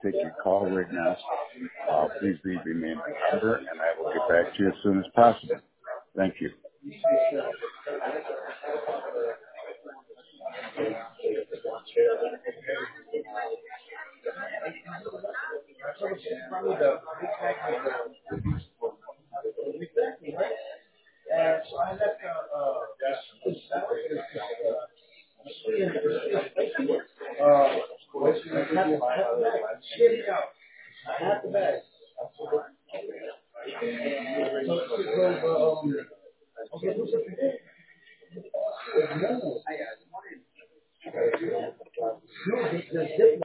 take your call right now. Please leave your name and number, and I will get back to you as soon as possible. Thank you.